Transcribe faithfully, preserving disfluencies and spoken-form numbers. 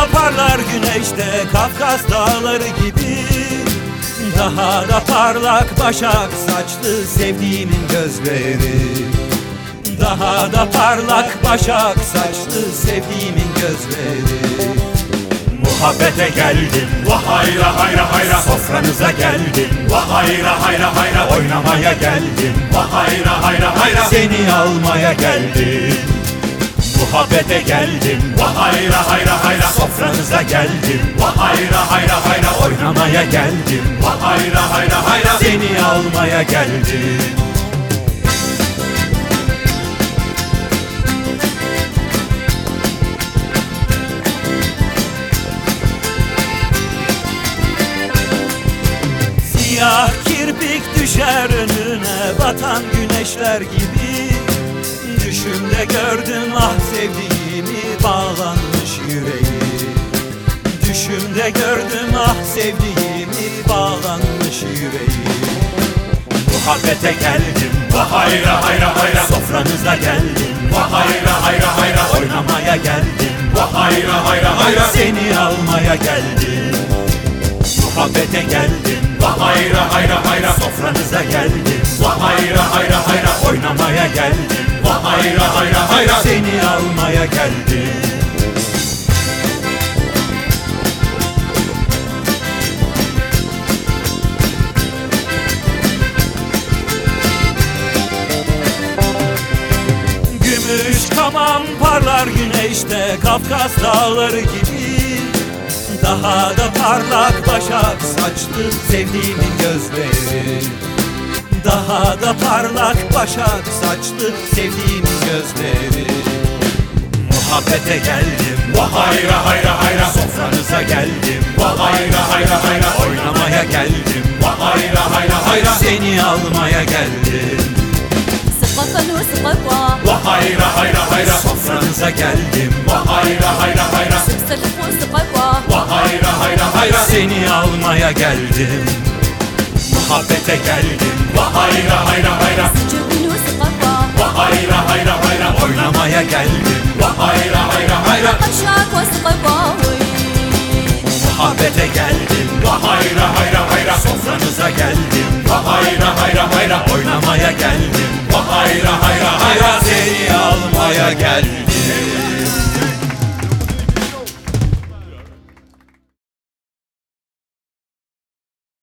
da parlar güneşte Kafkas dağları gibi. Daha da parlak başak saçlı sevdiğimin gözleri. Daha da parlak başak saçlı sevdiğimin gözleri. Muhabbete geldim, Vah hayra hayra hayra, sofranıza geldim. vah hayra hayra hayra, Oynamaya geldim, vah hayra hayra hayra, seni almaya geldim. Muhabbete geldim, vah hayra hayra hayra, sofranıza geldim. vah hayra hayra hayra, Oynamaya geldim, vah hayra hayra hayra, seni almaya geldim. Siyah kirpik düşer önüne batan güneşler gibi. Düşümde gördüm ah sevdiğimi bağlanmış yüreği. Düşümde gördüm ah sevdiğimi bağlanmış yüreği. Muhabbete geldim, vah hayra hayra hayra, sofranıza geldim. vah hayra hayra hayra, Oynamaya geldim, vah hayra hayra hayra, seni almaya geldim. Muhabbete geldim, vah hayra hayra hayra, sofranıza geldim. vah hayra hayra hayra, Oynamaya geldim, vah hayra hayra hayra, seni almaya geldim. Gümüş kaman parlar güneşte Kafkas dağları gibi. Daha da parlak başak saçlı sevdiğimin gözleri. Daha da parlak başak saçlı sevdiğimin gözleri. Muhabbete geldim, vah hayra hayra hayra, sofranıza geldim. vah hayra hayra hayra, Oynamaya geldim, vah hayra hayra hayra, seni almaya geldim. vah hayra hayra hayra, Sofranıza geldim, vah hayra hayra hayra, vah hayra hayra hayra, seni almaya geldim. Muhabbete geldim, vah hayra hayra hayra, vah hayra hayra hayra, oynamaya geldim. vah hayra hayra hayra, Muhabbete geldim, vah hayra hayra hayra, sofranıza geldim. vah hayra hayra hayra, Oynamaya geldim, vah hayra hayra hayra, seni almaya geldim.